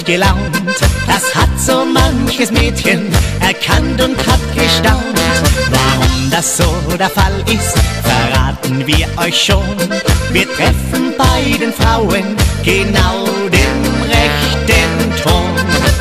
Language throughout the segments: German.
gelaunt. Das hat so manches Mädchen erkannt und hat gestaunt. Warum das so der Fall ist, verraten wir euch schon. Wir treffen bei den Frauen genau den rechten Ton.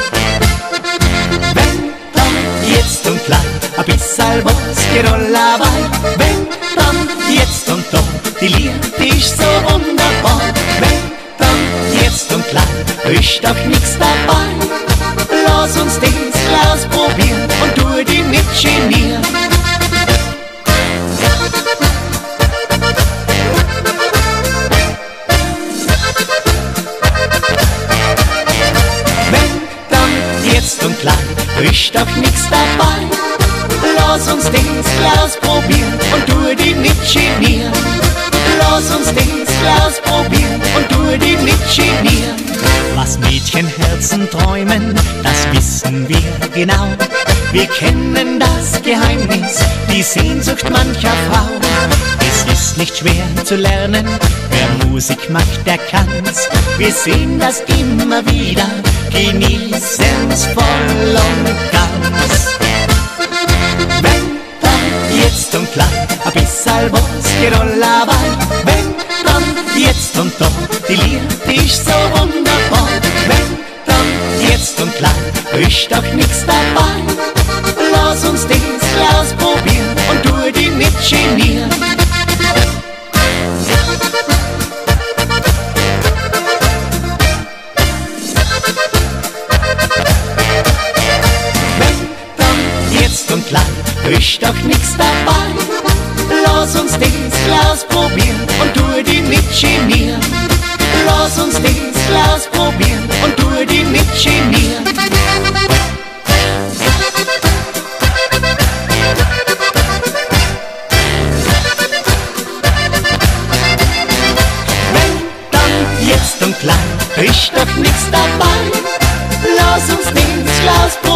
Wenn dann jetzt und gleich ein bisschen was geht allerweil. Wenn dann jetzt und doch, die Liebe ist so wunderbar. Wenn dann jetzt und gleich, ist doch nix dabei. Lass uns das Glas probieren und tu die nicht genieren. Wenn dann jetzt und gleich, ist doch nix dabei. Lass uns das Glas probieren und tu die nicht genieren. Lass uns das Glas probieren und tu die nicht genieren. Was Mädchenherzen träumen, das wissen wir genau. Wir kennen das Geheimnis, die Sehnsucht mancher Frau. Es ist nicht schwer zu lernen, wer Musik macht, der kann's. Wir sehen das immer wieder, genießen's voll und ganz. Wenn dann jetzt und gleich ein bisschen was geht allerweil. Wenn dann jetzt und doch, die Liebe ist so wunderbar. Wenn dann jetzt und gleich, ist doch nix dabei. Lass uns das Glas probieren und tu die nicht genieren. Wenn dann jetzt und gleich, ist doch nix dabei. Lass uns das Glas probieren und tu die nicht genieren. Lass uns das Glas probieren und tu die nicht genieren. Wenn dann jetzt und gleich, ist doch nix dabei. Lass uns das Glas probieren.